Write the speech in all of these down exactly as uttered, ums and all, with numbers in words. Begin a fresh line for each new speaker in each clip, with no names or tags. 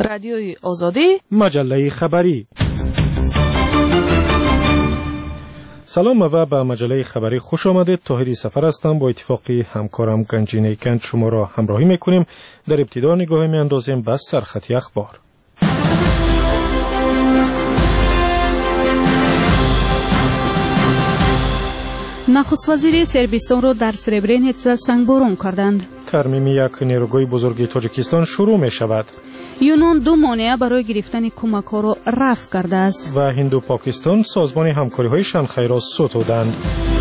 رادیوی آزادی،
مجله خبری. سلام و به مجله خبری خوش آمدید. طاهری سفر هستم. با اتفاقی همکارم گنجی نیکند شما را همراهی میکنیم. در ابتدا نگاهی میاندازیم به سرخط اخبار.
نخست وزیر سربستان را در سربرینیتسا سنگباران کردند.
ترمیم یک نیروگاه بزرگ تاجیکستان شروع می شود.
یونان دو مانع برای گرفتن کمک ها را رفع کرده است.
و هند و پاکستان سازمان همکاری های شانگهای را ستودند.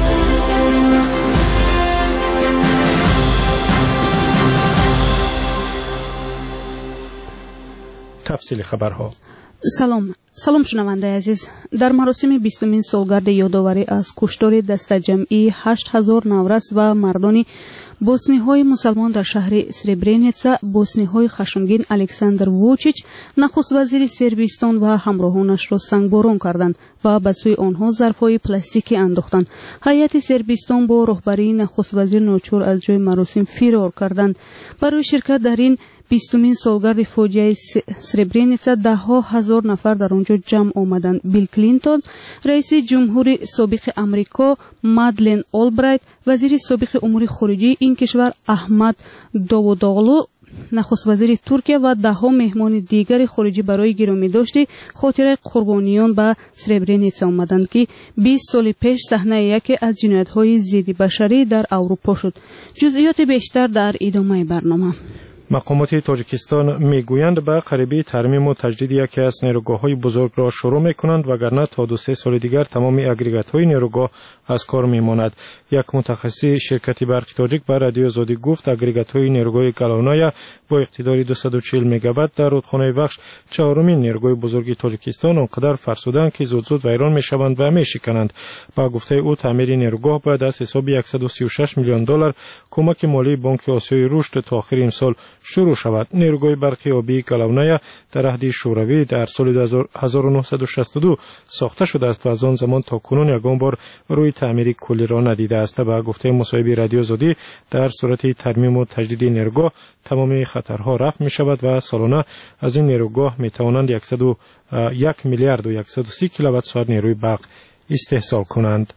تفصیل خبرها.
سلام سلام شنونده عزیز. در مراسم بیستمین سالگرد یادآوری از کشتار دسته جمعی هشت هزار نورس و مردان بوسنی های مسلمان در شهر سربرینیتسا، بوسنی های خشمگین الکساندر ووچیچ نخست وزیر سربستان و همراهانش را سنگباران کردند و به سوی آنها ظرفهای پلاستیکی انداختند. هیئت سربستان با رهبری نخست وزیر ناچار از جای مراسم فرار کردند. برای شرکت در این بیستمین سالگرد فاجعه سربرینیتسا ده ها هزار نفر در آنجا جمع آمدند. بیل کلینتون، رئیس جمهوری سابق امریکا، مادلین اولبرایت، وزیر سابق امور خارجه این کشور احمد داووداغلو، نخست وزیر ترکیه و ده ها مهمان دیگر خارجی برای گرامی داشته خاطره قربانیان به سربرینیتسا آمدند که بیست سال پیش صحنه یکی از جنایت‌های ضد بشری در اروپا شد. جزئیات بیشتر در ادامه برنامه.
مقامات تاجیکستان میگویند به قریبی ترمیم و تجدید یکی از نیروگاه‌های بزرگ را شروع می‌کنند وگرنه تا دو سه سال دیگر تمام اگریگات‌های نیروگاه از کار می‌ماند. یک متخصص شرکت برق تاجیک به رادیو آزادی گفت اگریگات‌های نیروگاه گالونایا با اقتدار دویست و چهل مگاوات در رودخانه بخش چهارمین نیروگاه بزرگ تاجیکستان آنقدر فرسودند که زود زود ویران می‌شوند و می‌شکنند. با گفته او تعمیر نیروگاه باید از حساب صد و سی و شش میلیون دلار کمک مالی بانک آسیای رشد تا آخر این سال شروع شود. نیروگاه برقی آبی گالونایا در عهد شوروی در سال هزار و نهصد و شصت و دو ساخته شده است و از آن زمان تا کنون یگان بار روی تعمیر کلی را ندیده است. با گفته مصاحب رادیو آزادی در صورت ترمیم و تجدید نیروگاه تمام خطرها رفع می شود و سالانه از این نیروگاه می توانند صد و یک میلیارد و صد و سی کیلووات ساعت نیروی برق استحصال کنند.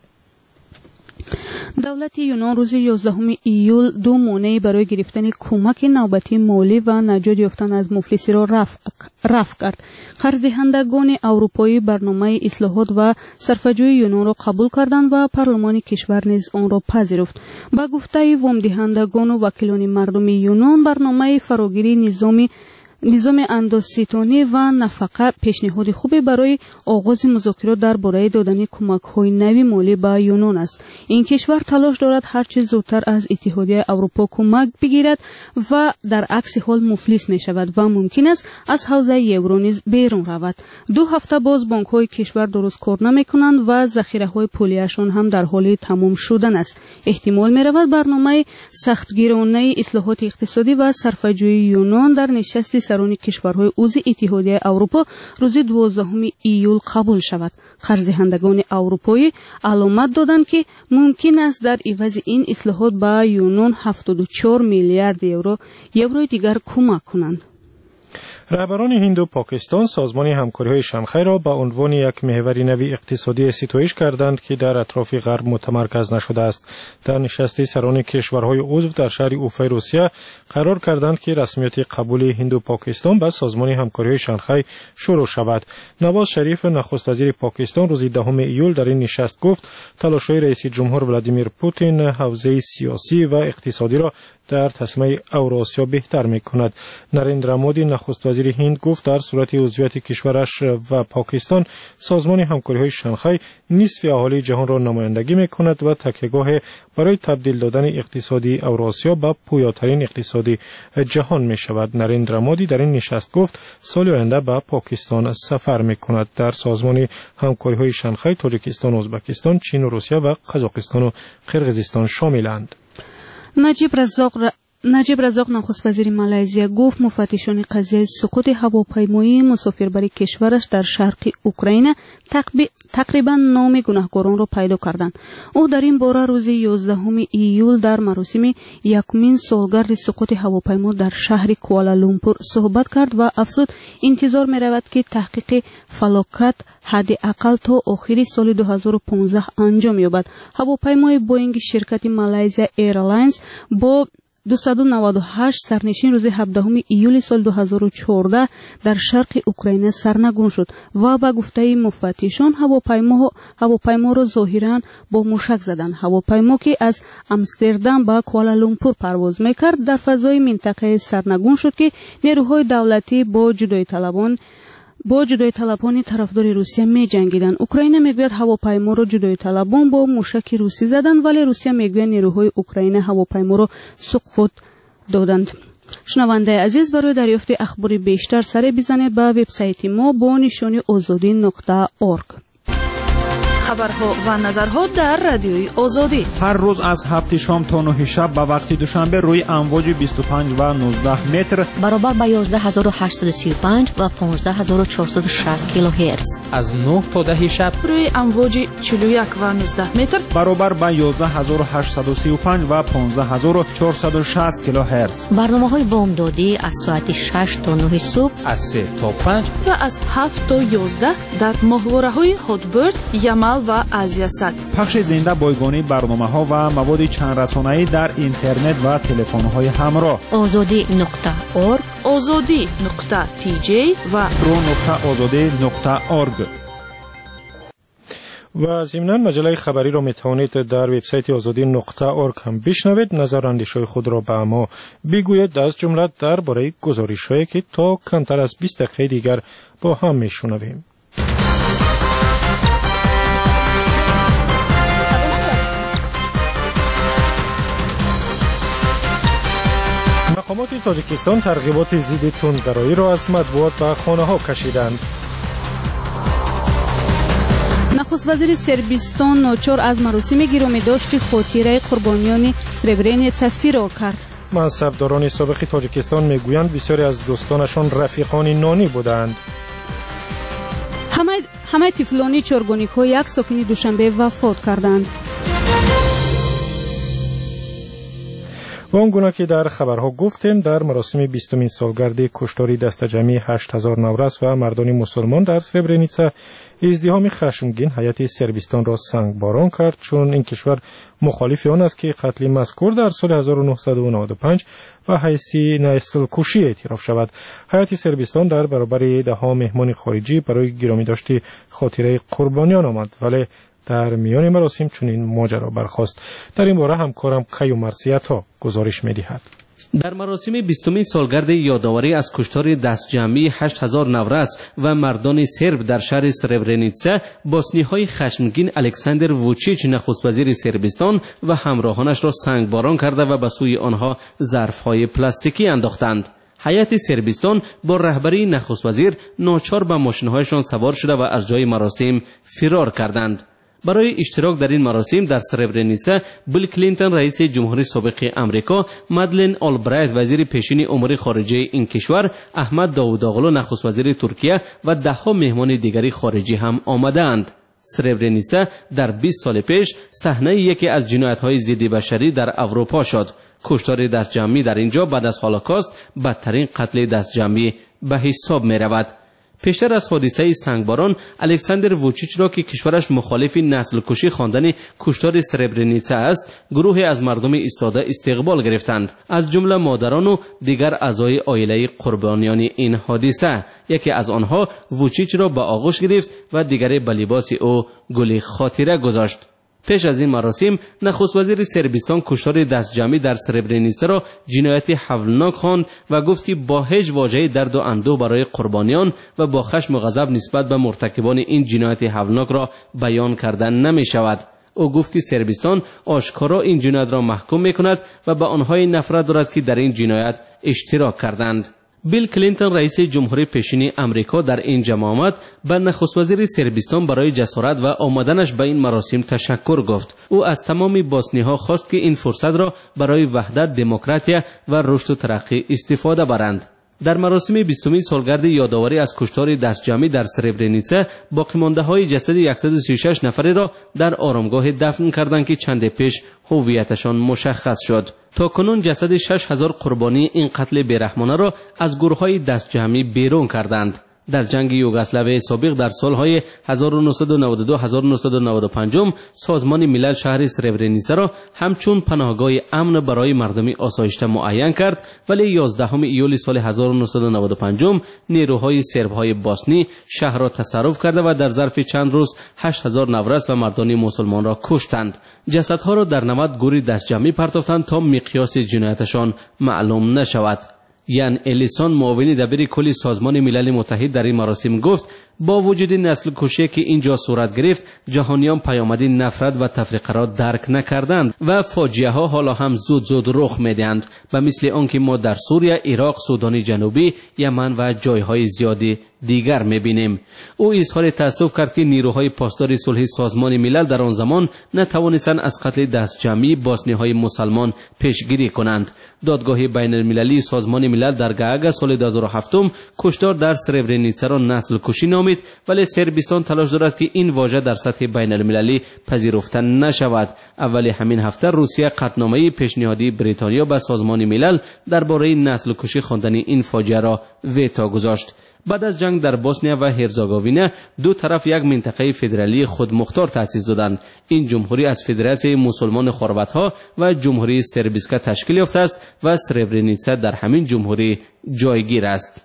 دولت یونان روز یازدهم ایول دو مانع برای گرفتن کمک نوبتی مالی و نجات یافتن از مفلسی را رفع, رفع کرد. قرض‌دهندگان اروپایی برنامه اصلاحات و صرفه‌جویی یونان را قبول کردند و پارلمان کشور نیز آن را پذیرفت. با گفته وام دهندگان و وکیلان مردم یونان، برنامه فراگیری نظامی نظام اندوستانی و نفقه پیشنهاد خوبی برای آغاز مذاکرات درباره دادن کمک‌های نوی مالی به یونان است. این کشور تلاش دارد هرچه زودتر از اتحادیه اروپا کمک بگیرد و در عکس حال مفلس می شود و ممکن است از حوزه یورو نیز بیرون رود. دو هفته باز بانک‌های کشور درست کار نمی‌کنند و ذخیره‌های پولیشان هم در حال تمام شدن است. احتمال می‌رود برنامه سختگیرانه اصلاحات اقتصادی و صرفه‌جویی یونان در نشست سران کشورهای عضو اتحادیه اروپا روز دوازدهم ایول قبول شود. قرض‌دهندگان اروپایی علامت دادند که ممکن است در عوض این اصلاحات به یونان هفتاد و چهار میلیارد یورو یورو دیگر کمک کنند.
رهبران هند و پاکستان سازمان همکاری‌های شانگهای را به عنوان یک محور نوی اقتصادی ستایش کردند که در اطراف غرب متمرکز نشده است. در نشست سران کشورهای عضو در شهر اوفای روسیه قرار کردند که رسمیت قبول هند و پاکستان به سازمان همکاری‌های شانگهای شروع شود. نواز شریف نخست وزیر پاکستان روز دهم ایول در این نشست گفت تلاش‌های رئیس جمهور ولادیمیر پوتین حوزه سیاسی و اقتصادی را در تسمه اوراسیا بهتر می‌کند. نریندرا مودی نخست وزیر هند گفت در صورت عضویت کشورش و پاکستان سازمان همکاری‌های شانگهای نصف اهالی جهان را نمایندگی می‌کند و تکیهگاه برای تبدیل دادن اقتصادی اوراسیا به پویاترین اقتصادی جهان می‌شود. نریندرا مودی در این نشست گفت سال آینده به پاکستان سفر می‌کند. در سازمان همکاری‌های شانگهای تاجیکستان، ازبکستان، چین و روسیه و قزاقستان و قرقیزستان شاملند.
نجیب رزاق ر... نجیب رزاق نخست وزیر مالزیا گفت مفتشان قضیه سقوط هواپیمایی مسافربری کشورش در شرق اوکراین تقریبا نام گناهکاران را پیدا کردند. او در این باره روز یازدهم ایول در مراسم یکمین سالگرد سقوط هواپیما در شهر کوالالامپور صحبت کرد و افزود انتظار می رود که تحقیق فلاکت حداقل تا آخر سال دو هزار و پانزده انجام یابد. هواپیمای بوینگ شرکت مالزیا ایرلاینز با دویست و نود و هشت سرنشین روز هفدهم ایول سال دو هزار و چهارده در شرق اوکراین سرنگون شد و با گفته مفتشان هواپیما هواپیما را ظاهرا با موشک زدند. هواپیما که از امستردام به کوالالامپور پرواز میکرد در فضای منطقه سرنگون شد که نیروهای دولتی با جدایی طلبان با جدای طلبان طرفدار روسیه می جنگیدند. اوکراین میگوید هواپیما را جدای طلبان با موشک روسی زدند، ولی روسیه میگوید نیروهای اوکراین هواپیما را سقوط دادند. شنونده عزیز، برای دریافت اخبار بیشتر سر بزنید به وبسایت ما با نشانی آزادی نقطه اورگ. خبرها و نظرها در رادیوی آزادی
هر روز از هفت شام تا نه شب به وقت دوشنبه روی امواج بیست و پنج و نوزده متر
برابر با یازده هزار و هشتصد و سی و پنج و پانزده هزار و چهارصد و شصت کیلوهرتز
از نه تا ده شب
روی امواج چهل و یک و نوزده متر
برابر با یازده هزار و هشتصد و سی و پنج و پانزده هزار و چهارصد و شصت کیلوهرتز.
برنامه‌های بامدادی از ساعت شش تا نه صبح،
از سه تا پنج
و از هفت تا یازده در ماهواره‌های هاتبرد، یمل و آزیاست.
پخش زنده بایگانی برنامه‌ها و مواد چند رسانه‌ای در اینترنت و تلفن‌های همراه.
آزادی نقطه اورگ،
آزادی نقطه تی جی و
رو نقطه آزادی نقطه اورگ.
و ضمناً مجله خبری را میتوانید در وبسایت آزادی نقطه اورگ هم بشنوید. نظر اندیشه‌های خود را به ما بگویید، از جمله درباره گزارش‌هایی که تا کمتر از بیست دقیقه دیگر با هم میشنویم. مقامات تاجیکستان ترغیبات ضد تندروی را از مطبوعات به خانه‌ها کشیدند. نخست وزیر سربستان ناچار از مراسم گرامی‌داشت خاطره قربانیان سربرینیتسا فرار کرد. منصبداران سابق تاجیکستان میگویند بسیاری از دوستانشان رفیقان نانی بودند. همه همه طفلانی چارگانیک‌ها یک ساکن دوشنبه وفات کردند. و آنگونه که در خبرها گفتیم، در مراسم بیستمین سالگرد کشتاری دست جمعی هشت هزار نورس و مردان مسلمان در سربرینیتسا ازدحام خشمگین هیئت سربستان را سنگباران کرد، چون این کشور مخالف آن است که قتل مذکور در سال هزار و نهصد و نود و پنج و حیث نسل کشی اعتراف شود. هیئت سربستان در برابر دهها مهمان خارجی برای گرامی‌داشت خاطره قربانیان آمد، ولی در میان مراسم چنین ماجرا برخاست. در این باره همکارم کیو مرسیتا گزارش می‌دهد.
در مراسم بیستمین سالگرد یادآوری از کشتار دست جمعی هشت هزار نورس و مردان سرب در شهر سربرینیتسا، بوسنی‌های خشمگین الکساندر ووچیچ نخست وزیر سربستان و همراهانش را سنگباران کرده و به سوی آنها ظرف‌های پلاستیکی انداختند. هیئت سربستان با رهبری نخست وزیر ناچار به ماشین‌هایشان سوار شده و از جای مراسم فرار کردند. برای اشتراک در این مراسم در سربرینیتسا، بیل کلینتون رئیس جمهوری سابق امریکا، مادلین آلبرایت وزیر پیشین امور خارجه این کشور، احمد داووداغلو نخست وزیر ترکیه و دهها مهمان دیگری خارجی هم آمدند. سربرینیتسا در بیست سال پیش صحنه یکی از جنایت‌های ضد بشری در اروپا شد. کشتار دست جمعی در اینجا بعد از هولوکاست بدترین قتل دست جمعی به حساب می رود. پیشتر از حادثه سنگباران، الکساندر ووچیچ را که کشورش مخالف نسل کشی خواندن کشتار سربرینیتسا است، گروهی از مردم ایستاده استقبال گرفتند، از جمله مادران و دیگر اعضای عائله قربانیان این حادثه. یکی از آنها ووچیچ را به آغوش گرفت و دیگری به لباس او گل خاطره گذاشت. پیش از این مراسم، نخست وزیر سربستان کشتار دست جمعی در سربرینیتسا را جنایت هولناک خواند و گفت که با هیچ واژه درد و اندوه برای قربانیان و با خشم و غضب نسبت به مرتکبان این جنایت هولناک را بیان کردن نمی شود. او گفت که سربستان آشکارا این جنایت را محکوم می کند و به آنهای نفرت دارد که در این جنایت اشتراک کردند. بیل کلینتون رئیس جمهوری پیشین امریکا در این جمع آمد به نخست وزیر سربستان برای جسارت و آمدنش به این مراسم تشکر گفت. او از تمام بوسنی‌ها خواست که این فرصت را برای وحدت، دموکراسی و رشد و ترقی استفاده برند. در مراسم بیستمین سالگرد یادآوری از کشتار دستجمعی در سربرنیتسا باقی مانده های جسد صد و سی و شش نفری را در آرامگاه دفن کردند که چند پیش هویتشان مشخص شد. تا کنون جسد شش هزار قربانی این قتل بیرحمانه را از گروه های دستجمعی بیرون کردند. در جنگ یوگسلاوی سابق در سالهای هزار و نهصد و نود و دو تا هزار و نهصد و نود و پنج سازمان ملل شهر سربرنیتسا را همچون پناهگاه امن برای مردم آسایشته معین کرد، ولی یازدهم ایول سال هزار و نهصد و نود و پنج نیروهای سربهای بوسنی شهر را تصرف کرده و در ظرف چند روز هشت هزار نورس و مردان مسلمان را کشتند. جسدها را در نود گوری دستجمعی پرتافتند تا مقیاس جنایتشان معلوم نشود. یان الیسون معاون دبیر کل سازمان ملل متحد در این مراسم گفت با وجود نسل کشی که اینجا صورت گرفت، جهانیان پیامد نفرت و تفرقه را درک نکردند و فاجعه ها حالا هم زود زود رخ میدهند، به مثل آنکه ما در سوریه، عراق، سودان جنوبی، یمن و جایهای زیادی دیگر میبینیم. او اظهار تأسف کرد که نیروهای پاسدار صلح سازمان ملل در آن زمان نتوانستند از قتل دستجمعی بوسنی‌های مسلمان پیشگیری کنند. دادگاه بین المللی سازمان ملل در گاگ سال دو هزار و هفت کشتار در سربرنیتسا را نسل کشی نامید، ولی سربستان تلاش دارد که این واژه در سطح بین المللی پذیرفته نشود. اول همین هفته روسیه قطعنامه پیشنهادی بریتانیا به سازمان ملل درباره نسل کشی خواندن این فاجعه را ویتو گذاشت. بعد از جنگ در بوسنیا و هرزگوینه دو طرف یک منطقه فدرالی خودمختار تأسیس دادند. این جمهوری از فدراسیون مسلمان خربات‌ها و جمهوری سربسکا تشکیل یافته است و سربرنیتسا در همین جمهوری جایگیر است.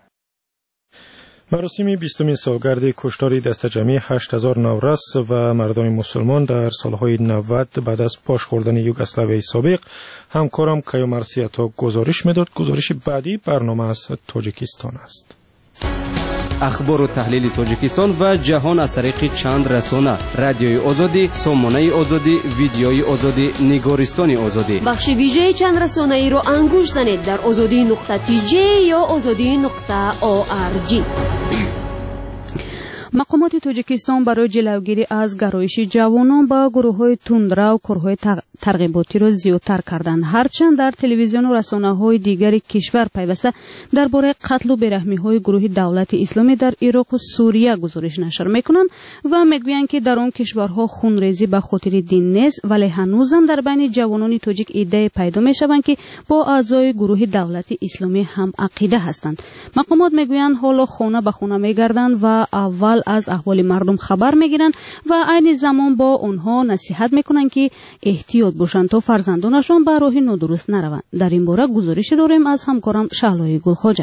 مراسم بیستمین سالگرد کشتار دستجمعی هشت هزار نورس و مردان مسلمان در سالهای نود بعد از پاش خوردن یوگسلاوی سابق، همکارم کیا مرسیتا گزارش میداد. گزارش بعدی برنامه از تاجیکستان است.
اخبار و تحلیل تاجیکستان و جهان از طریق چند رسانه: رادیوی آزادی، سامانه آزادی، ویدیوی آزادی، نگارستان آزادی.
بخش ویژه چند رسانه ای را انگوش زنید در آزادی نقطه تی جی یا آزادی نقطه او آر جی.
مقامات تاجیکستان برای جلوگیری از گرایش جوانان به گروه‌های تندرو و کارهای ترغیباتی را زیادتر کردند. هرچند در تلویزیون و رسانه‌های دیگر کشور پیوسته درباره قتل و بیرحمی‌های گروه دولت اسلامی در عراق و سوریه گزارش نشر می‌کنند و می‌گویند که در آن کشورها خونریزی به خاطر دین نیست، ولی هنوزم در بین جوانان تاجیک ایده پیدا می‌شوند که با اعضای گروه دولت اسلامی هم عقیده هستند. مقامات می‌گویند حالا خانه به خانه می‌گردند و اول از احوال مردم خبر میگیرند و عین زمان با آنها نصیحت میکنند که احتیاط باشند تا فرزندانشان به راه نادرست نروند. در این باره گزارش داریم از همکارم شهلای گلخواجه.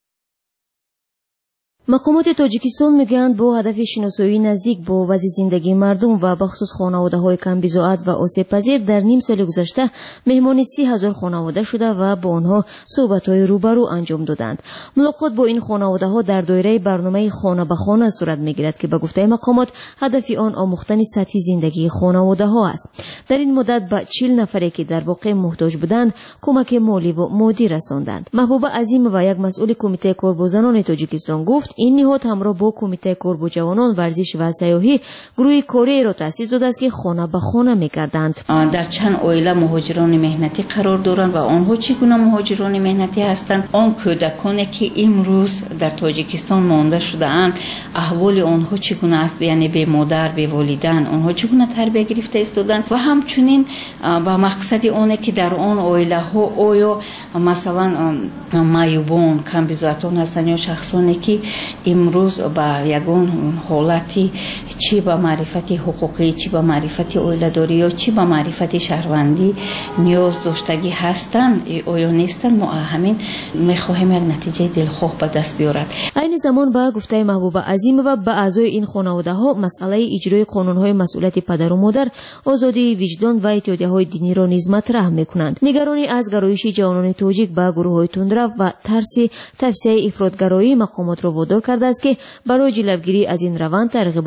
مقامات تاجیکستان میگویند با هدف شناسایی نزدیک با وضع زندگی مردم و بخصوص خانواده‌های کم بضاعت و آسیب پذیر در نیم سال گذشته مهمان سی هزار خانواده شده و با آنها صحبت‌های روبرو انجام دادند. ملاقات با این خانواده‌ها در دایره برنامه خانه به خانه صورت میگیرد که به گفته مقامات هدف آن آموختن سطح زندگی خانواده‌ها است. در این مدت به چهل نفری که در واقع محتاج بودند کمک مالی و مادی رساندند. محبوبه عظیم و یک مسئول کمیته کاربوزنان تاجیکستان گفت این نهاد همراه با کمیته کاربو جوانان ورزش و سیاحی گروه کاری را تأسیس داده است که خانه به خانه می‌گردند.
در چند عائله مهاجران مهنتی قرار دارند و آنها چگونه مهاجران مهنتی هستند؟ آن کودکانی که امروز در تاجیکستان مانده شده‌اند احوال آنها چگونه است؟ یعنی به مادر، به والدین آنها چگونه تربیت گرفته ایستادند و همچنین با مقصد آنه که در آن عائله ها آیا مثلا معیوبان، کم بضاعتان هستند یا شخصانی که امروز با یگان حالتی چی با معرفت حقوقی، چی با معرفت عائله‌داری یا چی با معرفت شهروندی نیاز داشتگی هستند آیا نیستند، ما همین میخواهیم یک نتیجه دلخواه به دست بیارد.
این زمان با گفته محبوبه عظیم و به اعضای این خانواده ها مسئله اجرای قانون‌های مسئولیت پدر و مادر، آزادی وجدان و اتحادیه‌های دینی را نیز مطرح می‌کنند. نگرانی از گرایش جوانان تاجیک به گروه‌های تندرو و ترس توسعه افراطگرایی مقامات را وادار کرده است که برای جلوگیری از این روند ترغیبات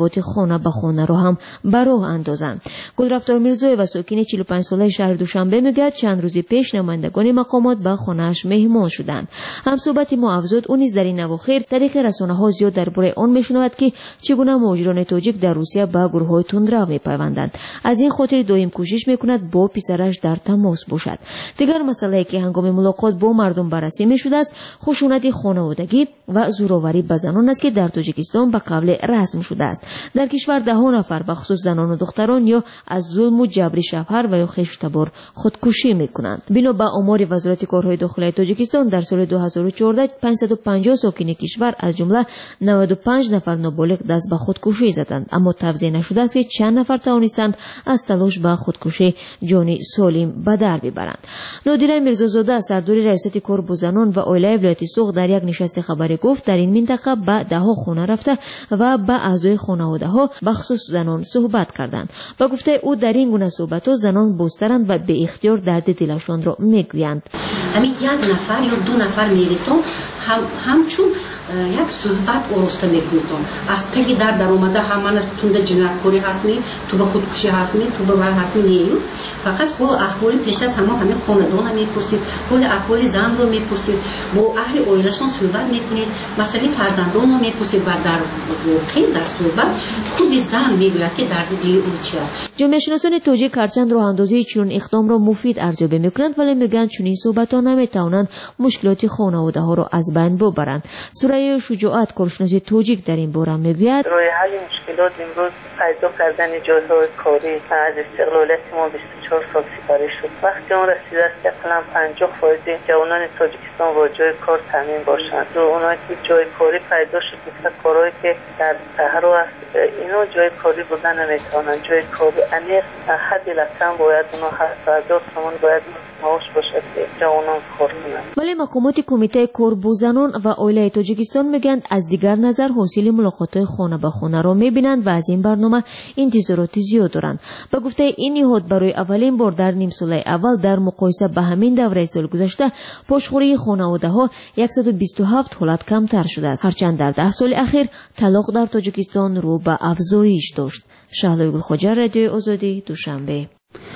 خانه به خانه را هم به راه اندازند. گلرفتار میرزایeva ساکن چهل و پنج ساله شهر دوشنبه میگوید چند روز پیش نمایندگان مقامات به خانه‌اش مهمان شدند. همصحبت ما افزود او نیز در این اواخر طریق رسانه‌ها زیاد درباره آن میشنود که چگونه مهاجران تاجیک در روسیه به گروه‌های تندرو میپیوندند. از این خاطر دائم کوشش میکند با پسرش در تماس باشد. دیگر مسئله که هنگام ملاقات با مردم بررسی میشده است خشونت خانوادگی و زورآوری به زنان است که در تاجیکستان به قبل رسم شده است. در کشور ده ها نفر به خصوص زنان و دختران یا از ظلم و جبر شوهر و یا خشتبار خودکشی میکنند. بنا به آمار وزارت کارهای داخلی تاجیکستان در سال دو هزار و چهارده پانصد و پنجاه ساکن کشور از جمله نود و پنج نفر نابالغ دست به خودکشی زدند، اما توضیح نشده است که چند نفر توانستند از تلاش به خودکشی جان سالم به در ببرند. نادره میرزازاده سردار ریاست کار با زنان و عائله ولایت سوق در یک نشست خبری گفت در این منطقه به ده ها خانه رفته و به اعضای خانواده ها به خصوص زنان صحبت کردند. با گفته او در این گونه صحبت ها زنان بازترند و به اختیار درد دلشان را میگویند.
همین یک نفر یا دو نفر میریتون هم همچون یک صحبت ارسته میکنتون از تگی در در اومده همه تونده جنایتکاری هستمی تو به خودکشی هستمی تو به وای هستمی نیو فقط خود احوال پیش از همه همه خاندان میپرسید کل احوال زن رو میپرسید با اهل عائله‌شون صحبت میکنید مسئله فرزندان رو میپرسید و در واقع در صحبت خود زن میگوید که درد دل اون چی است.
جامعه شناسان تاجیک هرچند راه اندازی چنین اقدام را مفید ارزیابی میکنند ولی میگن چنین صحبت‌ها نمیتوانند مشکلات خانواده ها را از بین ببرند. سوره شجاعت کارشناس تاجیک در این باره میگوید
راه حل مشکلات امروز پیدا کردن جایهای کاری از استقلالیت ما بیست و چهار سال سپری شد. وقتی اون رسیده است که اقلا پنجاه درصد جوانان تاجیکستان با جای کار تامین باشند و اونایی که جای کاری پیدا شد مثل کارهایی که در صحرا است اینا جای کاری بودن نمیتوانند. جای کاری عمیق حد لکم باید اونا هفت هزار تومان باید معاش باشد که جوانان کار کنند.
ولی مقامات کمیته کار با زنان و عائله تاجیکستان میگن از دیگر نظر حاصل ملاقات‌های خانه به خانه را میبینند و از این برنامه انتظارات زیاد دارند. به گفته این نهاد برای اولین بار در نیم سال اول در مقایسه به همین دوره سال گذشته پاشخوری خانواده‌ها صد و بیست و هفت حالت کمتر شده است. هرچند در ده سال اخیر طلاق در تاجیکستان رو به افزایش داشت. شهلا گلخوجه، رادیو آزادی، دوشنبه.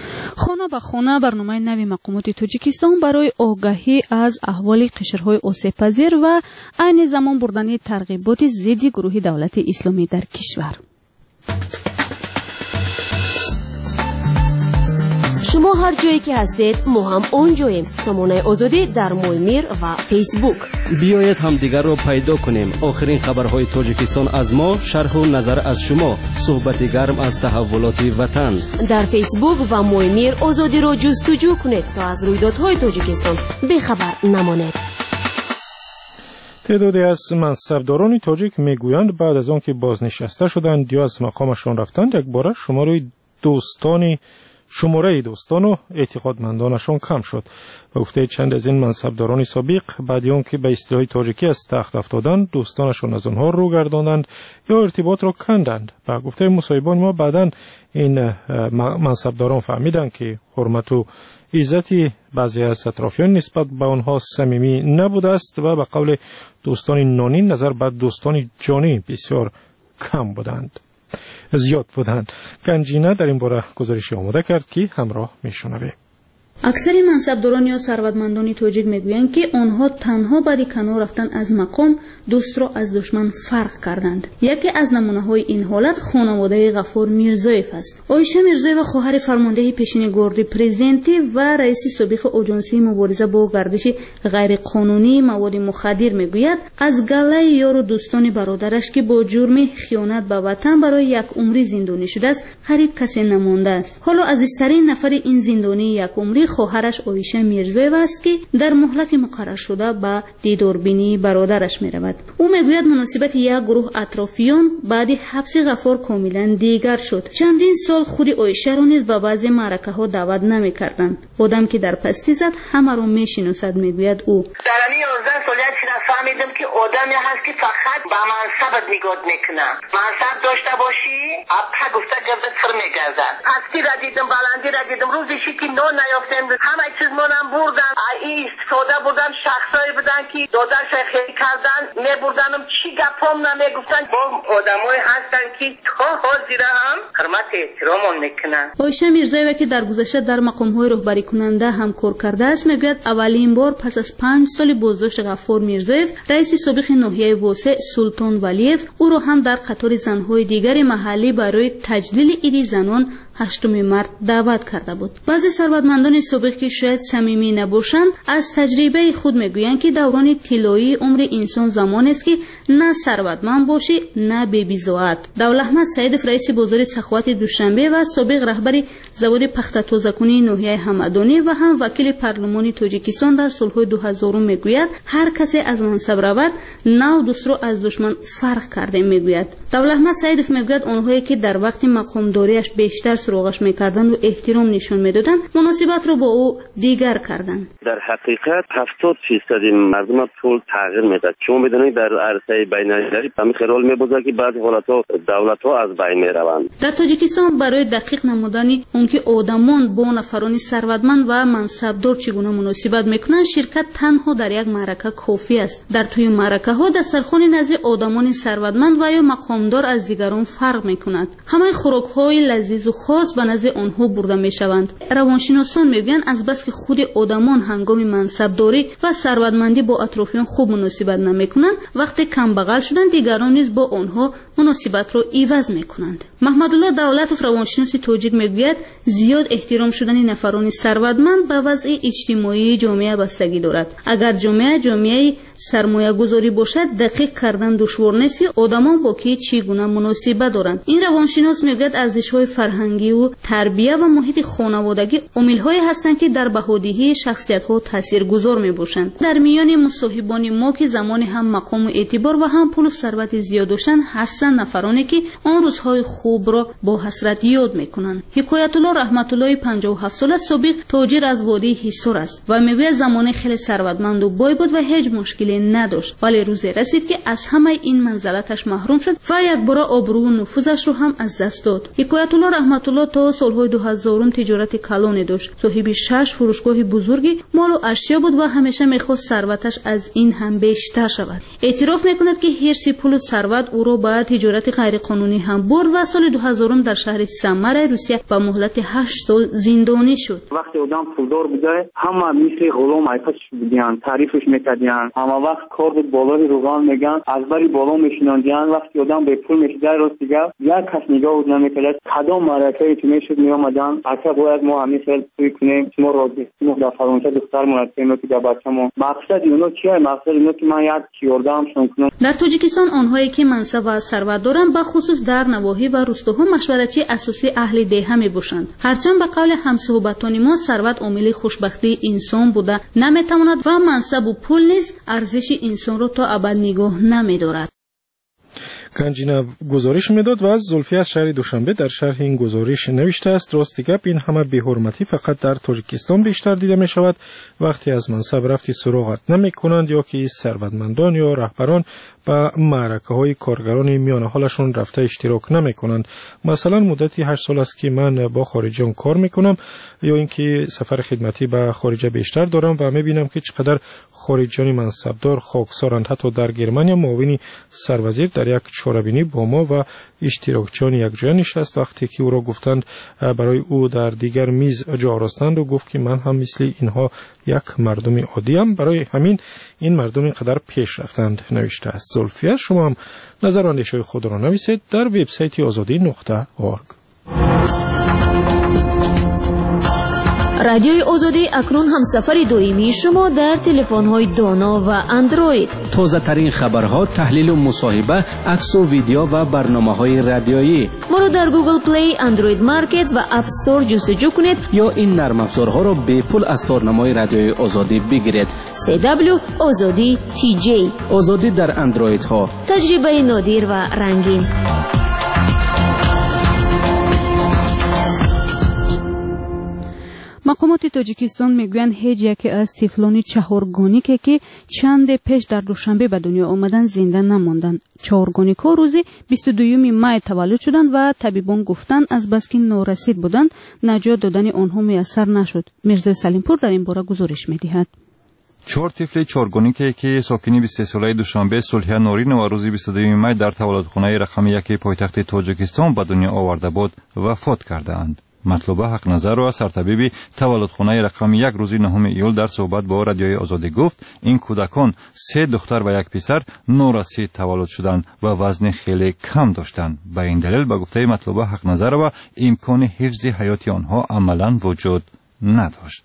خانه به خانه برنامه نوی مقامات تاجیکستان برای آگاهی از احوال قشرهای آسیب‌پذیر و عین زمان بردن ترغیبات ضد گروه دولت اسلامی در کشور.
شما هر جایی که هستید ما هم اون جاییم. سامانه آزادی در مویمیر و فیسبوک.
بیایید همدیگر را پیدا کنیم. آخرین خبرهای تاجیکستان از ما، شرح و نظر از شما، صحبت گرم از تحولات وطن.
در فیسبوک و مویمیر آزادی را جستجو کنید تا از رویدادهای تاجیکستان بیخبر نمانید.
تعدادی از منصبداران تاجیک میگویند بعد از آن که بازنشسته شدند یا از مقامشان رفتند یک بار شماره دوستانی شماره دوستان و اعتقادمندانشان کم شد. و گفته چند از این منصبداران سابق بعد آن که به اصطلاح تاجیکی از تخت افتادند دوستانشان از آنها رو گرداندند یا ارتباط را کندند. و گفته مصاحبان ما بعداً این منصبداران فهمیدند که حرمت و عزتی بعضی از اطرافیان نسبت به آنها صمیمی نبوده است و به قول دوستان نانی نظر به دوستان جانی بسیار کم بودند زیاد بودند. گنجینه در این باره گزارشی آماده کرد که همراه میشنویم.
اکثر منصبداران یا ثروتمندان تاجیک میگویند که آنها تنها برای کنار رفتن از مقام دوست را از دشمن فرق کردند. یکی از نمونه‌های این حالت خانواده غفور میرزایف است. عایشه میرزایف خواهر فرمانده پیشین گاردی پرزیدنتی و رئیس سابق آژانسی مبارزه با گردش غیرقانونی مواد مخدر میگوید از گله یار و دوستان برادرش که با جرم خیانت به وطن برای یک عمری زندانی شده است قریب کسی نمانده است. حالا عزیزترین نفر این زندانی یک عمری خواهرش عایشه میرزایف است که در مهلت مقرر شده به دیداربینی برادرش می رود. او میگوید مناسبت یک گروه اطرافیان بعد حبس غفار کاملا دیگر شد. چندین سال خود عایشه را نیز به بعضی معرکه ها دعوت نمی کردند. آدم که در پستی زد همه را می شناسد میگوید او.
در این یازده سالیت چیزا فهمیدم که آدمی هست که فقط به منصبت نگاه میکنه. منصب داشته باشی ابقا گفته گردت سر میگردد. پستی را دیدم، بلندی را دیدم، روزی که نو نیافته
امروز همه چیز منم بردن این استفاده بودن شخصایی بودن که دادن خیلی کردن میبردنم چی گپام نمیگفتن با آدمای هستن که تا حاضر هم حرمت احترام میکنن.
عایشه میرزایی‌وا که در گذشته در مقام‌های رهبری کننده هم کار کرده است میگوید اولین بار پس از پنج سال بازداشت غفور میرزاییو رئیس سابق ناحیه واسع سلطان ولیف او را هم در قطار زنهای دیگر محلی برای تجلیل عید زنان هشتم مارس دعوت کرده بود. بعضی ثروتمندان سابق که شاید صمیمی نباشند از تجربه خود میگویند که دوران طلایی عمر انسان زمان است که نه ثروتمند باشی نه بی‌بضاعت. دولتمند سعیدов رئیس بازار سخاوت دوشنبه و سابق رهبر زوار پخت تازه‌کنی ناحیه همدانی و هم وکیل پارلمان تاجیکستان در سالهای دو هزار میگوید هر کسی از منصب رود نو دوست را از دشمن فرق کرده میگوید. دولتمند سعیدов میگوید آنهایی که در وقت مقامداریش بیشتر سراغش میکردند و احترام نشان میدادند مناسبت را با او دیگر کردند.
در حقیقت هفتاد درصد مردم پول تغییر میداد. چون میدونید در عرصه بین‌المللی همین رول میبازه که بعضی حالت‌ها دولت‌ها از بین میروند.
در تاجیکستان برای دقیق نمودن اونکه آدمان با نفران ثروتمند و منصبدار چگونه مناسبت میکنند شرکت تنها در یک معرکه کافی است. در توی معرکه ها دسترخوان نزد آدمان ثروتمند و یا مقامدار از دیگران فرق میکند. همه خوراک‌های لذیذ و خاص به نزد آنها برده میشوند. روانشناسان میگویند از بس که خود آدمان هنگام منصبداری و ثروتمندی با اطرافیان خوب مناسبت نمیکنند وقتی کم بغل شدن دیگران نیز با آنها مناسبت را عوض میکنند. محمدالله دولتov روانشناس تاجیک میگوید زیاد احترام شدن نفران ثروتمند به وضع اجتماعی جامعه بستگی دارد. اگر جامعه جامعه سرمایه گذاری باشد دقیق کردن دشوار نیست آدمان با کی چگونه مناسبت دارند. این روانشناس میگوید ارزش‌های فرهنگی و تربیت و محیط خانوادگی عامل‌هایی هستند که در بهادهی شخصیت‌ها تاثیرگذار میباشند. در میان مصاحبان ما که زمان هم مقام و اعتبار و هم پول و ثروت زیاد داشتند هستند نفرانی که آن روزهای خوب را با حسرت یاد میکنند. حکایت الله رحمت الله پنجاه و هفت ساله سابق تاجر از وادی حصار است و میگوید زمان خیلی ثروتمند و بای بود و هیچ مشکلی نداشت ولی روزی رسید که از همه این منزلتش محروم شد و یک بار آبرو و نفوذش رو هم از دست داد. حکایت الله رحمت الله تا سالهای دو هزار تجارت کلانی داشت. صاحب شش فروشگاه بزرگی مال و اشیا بود و همیشه میخواست ثروتش از این هم بیشتر شود. اعتراف میکند که حرص پول و ثروت او را به تجارت غیرقانونی هم برد و سال دو هزار در شهر سمر روسیه با مهلت هشت سال زندانی شد.
وقتی آدم پولدار بوده همه مثل غلام ایپش بودن تعریفش میکردن همه وقت کار بود بالای روغان میگن از بری بالا میشناندن وقتی آدم به پول میشده راست دیگه یک کس نگاه بود نمیکرد کدام معرکه تو میشد میآمدن اصلا باید ما همیشه توی کنیم شما راضی ما در فرانسه دختر مرتبه که در بچه‌مو مقصد اونو چیه مقصد اونو که من یک چیوردام شون کنم.
در تاجیکستان آنهایی که منصب و ثروت دارند به خصوص در نواحی و روستاها مشورتچی اساسی اهل دهه میباشند. هرچند به قول همصحبتان ما ثروت عامل خوشبختی انسان بوده نمیتواند و منصب و پول نیز ارزش انسان را تا ابد نگاه نمیدارد.
گنجینه گزارش میداد و از زلفی از شهر دوشنبه در شرح این گزارش نوشته است راستی گپ این همه بی‌حرمتی فقط در تاجیکستان بیشتر دیده می شود وقتی از منصب رفتی سراغت نمی کنند یا که ثروتمندان یا رهبران به معرکه های کارگران میان حالشون رفته اشتراک نمی کنند. مثلا مدتی هشت سال است که من با خارجیان کار می کنم یا اینکه سفر خدمتی به خارجه بیشتر دارم و می بینم که چقدر خارجیان منصبدار خاکسارند. حتی در گرمانیا معاون سروزیر در یک چهاربینی با ما و اشتراکچیان یک جای نشست وقتی که او را گفتند برای او در دیگر میز جا آراستند و گفت که من هم مثل اینها یک مردم عادی ام برای همین این مردم اینقدر پیش رفتند نوشته است. زلفیه شما هم نظر و اندیشه خود را نویسید در وبسایت آزادی نقطه اورگ.
رادیوی آزادی اکنون همسفر دائمی شما در تلفن‌های دانا و اندروید.
تازه ترین خبرها، تحلیل و مصاحبه، عکس و ویدیو و برنامه‌های رادیویی.
ما رو در گوگل پلی، اندروید مارکت و اپ استور جستجو کنید
یا این نرم افزارها را به پول از تارنمای رادیوی آزادی بگیرید.
سی دبلیو آزادی تی جی.
آزادی در اندروید ها.
تجربه نادر و رنگین.
مقامات تاجیکستان میگویند هیچ یکی از طفلان چهارگانیک که چند پیش در دوشنبه به دنیا آمدن زنده نماندند. چهارگانیک‌ها روز بیست و دوم می تولد شدند و طبیبان گفتند از بس که نارسید بودند نجات دادن آنها میسر نشد. میرزا سلیمپور در این باره گزارش می‌دهد.
چهار طفل چهارگانیکی که ساکنی بیست و سه ساله دوشنبه صلح نورین و روز بیست و دوم می در تولدخانه رقم یک پایتخت تاجیکستان به دنیا آورده بود وفات کردند. مطلوبه حق نظر و سرطبیب تولدخانه رقم یک روز نهم ایول در صحبت با رادیوی آزادی گفت این کودکان سه دختر و یک پسر نورسید تولد شدند و وزن خیلی کم داشتند. به این دلیل به گفته مطلوبه حق نظر و امکان حفظ حیات آنها عملا وجود نداشت.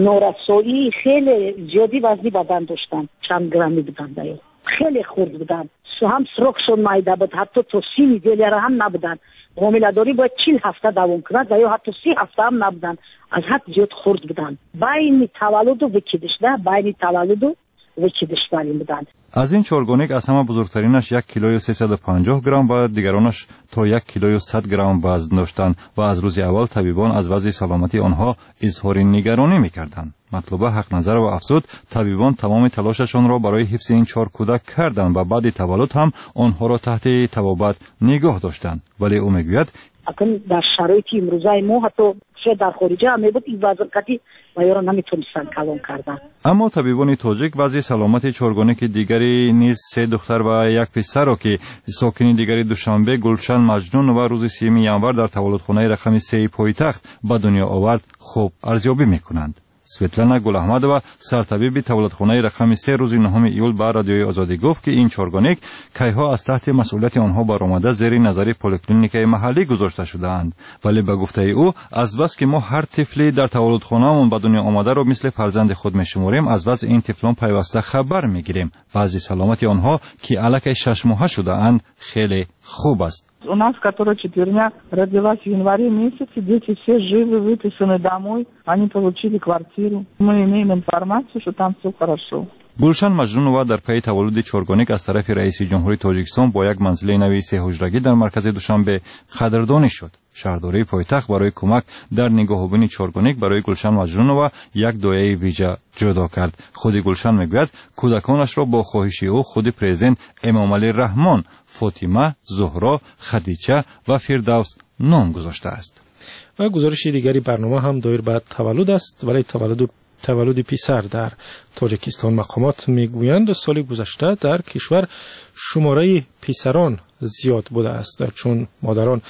نورسایی خیلی زیادی وزنی بدن داشتن، چند گرمی بودن دیگه. خیلی خرد بودن. سو هم سرخشون مایده بود، حتی تو سی میلیون هم نبودن. حامله‌داری باید چهل هفته دوام کند یا حتی سی هفته هم نبودن. از حد زیاد خرد بودن. بین تولد و وکیدش نه، بین تولد و وکیدش برین بودن.
از این چهارگانیک از همه بزرگترینش یک کیلوی و سیصد و پنجاه گرم و دیگرانش تا یک کیلوی و صد گرم وزن داشتند و از روز اول طبیبان از وضع سلامتی آنها اظهار نگرانی می‌کردند. مطلوبه حق نظر و افزود طبیبان تمام تلاششان را برای حفظ این چهار کودک کردند و بعد تولد هم آنها را تحت طبابت نگاه داشتند. ولی او میگوید
اکنون در شرایط امروزه ما حتی چه در خارج هم میبود این وضعیتی و یا را نمیتونستن کلام کردن.
اما طبیبان تاجیک وضع سلامت چهارگانیک دیگری نیز سه دختر و یک پسر را که ساکنی دیگری دوشنبه گلشن مجنون و روز سیوم ینور در تولدخانه رقم سه پایتخت به دنیا آورد خوب ارزیابی میکنند. سویتلانا گل احمدова سرطبیب تولدخانه رقم سه روز نهم ایول به رادیوی آزادی گفت که این چهارگانیک کیها از تحت مسئولیت آنها برآمده زیر نظر پلیکلینیک محلی گذاشته شدهاند. ولی به گفته او از بس که ما هر طفلی در تولدخانه‌مون به دنیا آمده را مثل فرزند خود میشماریم، از وضع این طفلان پیوسته خبر میگیریم. بعضی سلامتی آنها که الک شش ماهه شدهاند خیلی خوب است.
У нас, которая четверня родилась в январе месяце, дети все живы, выписаны домой, они получили квартиру. Мы имеем информацию, что там все хорошо.
گلشن مجنونова در پی تولد چهارگانیک از طرف رئیس جمهوری تاجیکستان با یک منزل نوی سه حجرگی در مرکز دوشنبه قدردانی شد. شهرداری پایتخت برای کمک در نگاهبانی چهارگانیک برای گلشن مجنونova یک دایه ویژه جدا کرد. خود گلشن میگوید کودکانش را با خواهش او خود پرزیدنت امام علی رحمان، فاطمه، زهرا، خدیجه و فردوس نام گذاشته است.
و گزارش دیگری برنامه هم دایر به تولد است، ولی تولد تولد پسر در تاجیکستان. مقامات میگویند سال گذشته در کشور شماره پسران زیاد بوده است، چون مادران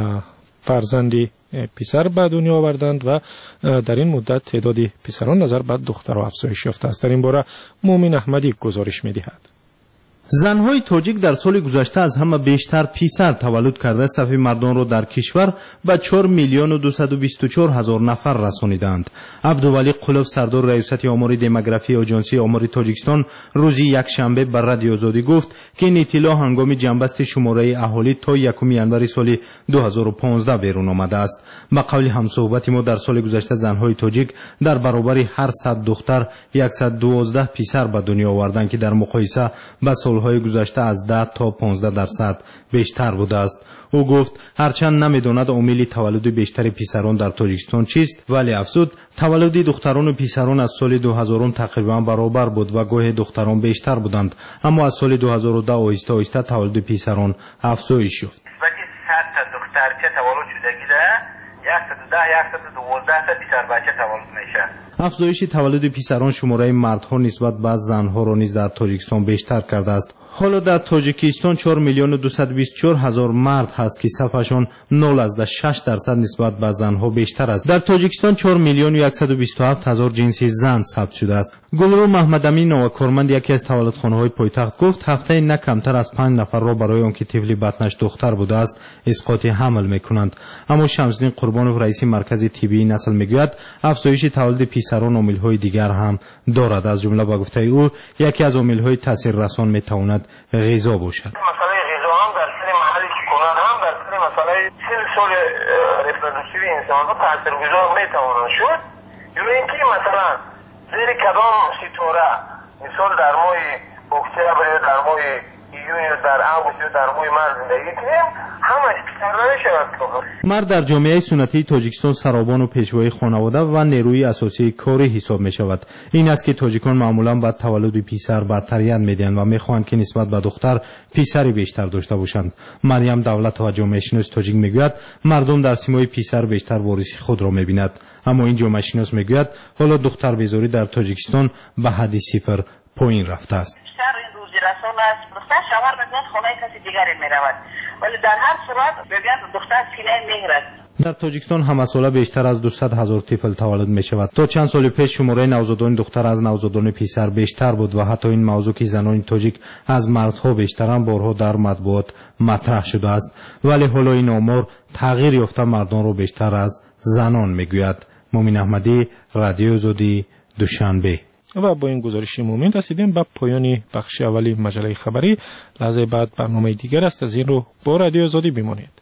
فرزندی پسر به دنیا آوردند و در این مدت تعداد پسران نظر به دخترها افزایش یافته است. در این باره مومن احمدی گزارش میدهد.
زنهای تاجیک در سال گذشته از همه بیشتر پسر تولد کرده صف مردان را در کشور به چهار میلیون و دویست و بیست و چهار هزار نفر رسانیدند. عبدولی قلوب سردار ریاست آمار دموگرافی آژانسی آمار تاجیکستان روز یک شنبه بر رادیو آزادی گفت که این اطلاع هنگام جنبست شماره اهالی تا یکم ینور سال دو هزار و پانزده بیرون آمده است. با قول همصحبت ما در سال گذشته زنهای تاجیک در برابر هر صد دختر صد و دوازده پسر به دنیا آوردند که در مقایسه با های گذشته از ده تا پانزده درصد بیشتر بوده است. او گفت هرچند نمیداند عامل تولد بیشتر پسران در تاجیکستان چیست، ولی افزود تولد دختران و پسران از سال دو هزار تقریبا برابر بود و گاه دختران بیشتر بودند، اما از سال دو هزار و ده آهسته آهسته تولد پسران افزایش یافت.
وقتی صد تا دخترچه تولد شدگی ده صد و ده صد و دوازده تا پسر بچه تولد میشه.
افزایش تولد پسران شماره مردها نسبت به زنها را نیز در تاجیکستان بیشتر کرده است. حالا در تاجیکستان چهار میلیون و دویست و بیست و چهار هزار مرد هست که صفشان نول از شش درصد نسبت به زنها بیشتر است. در تاجیکستان چهار میلیون و صد و بیست و هفت هزار جنسی زن ثبت شده است. گلرو محمد امین و کارمند یکی از تولدخانه‌های پایتخت گفت هفته نه کمتر از پنج نفر را برای آنکه طفل بطنش دختر بوده است اسقاط حمل میکنند. اما شمس‌الدین قربانوف رئیس مرکز طبی نسل میگوید افزایش تولد پسران عامل‌های دیگر هم دارد. از جمله با گفته او یکی از عامل‌های تاثیررسان میتواند غذا باشد.
مسئله غذا هم در سر محل سکونت هم در سر مسئله سن سال رپروداکتیو انسان ها تاثیرگذار میتواند شد. یعنی اینکه مثلا زیر کدام ستاره مثال در ماه اکتبر یا در ماه ایون یا در اوگوست یا در ماه مارس زندگی کنیم همش پسر نمیشود.
مرد در جامعه سنتی تاجیکستان سرابان و پیشوای خانواده و نیروی اساسی کاری حساب می شود. این است که تاجیکان معمولا بعد تولد پسر برتریت میدهند و میخواهند که نسبت به دختر پسری بیشتر داشته باشند. مریم دولت و جامعه شناس تاجیک میگوید مردم در سیمای پسر بیشتر وارث خود را میبیند، اما این جامعه شناس میگوید حالا دختر بیزاری در تاجیکستان به حد صفر پایین رفته است.
رسول است دختر شوهر میکنه خونه کسی دیگری میرود، ولی در هر صورت بگن دختر سینه مهر است.
در تاجیکستان همه ساله بیشتر از دویست هزار طفل تولد می شود. تا چند سال پیش شماره نوزادان دختر از نوزادان پسر بیشتر بود و حتی این موضوع که زنان تاجیک از مردها بیشترن بارها در مطبوعات مطرح شده است، ولی حالا این آمار تغییر یافته مردان رو بیشتر از زنان میگوید. مومن احمدی، رادیو آزادی، دوشنبه.
و با این گزارش مومن رسیدیم به پایان بخش اولی مجله خبری. لحظه بعد برنامه دیگر است، از این رو با رادیو آزادی بمانید.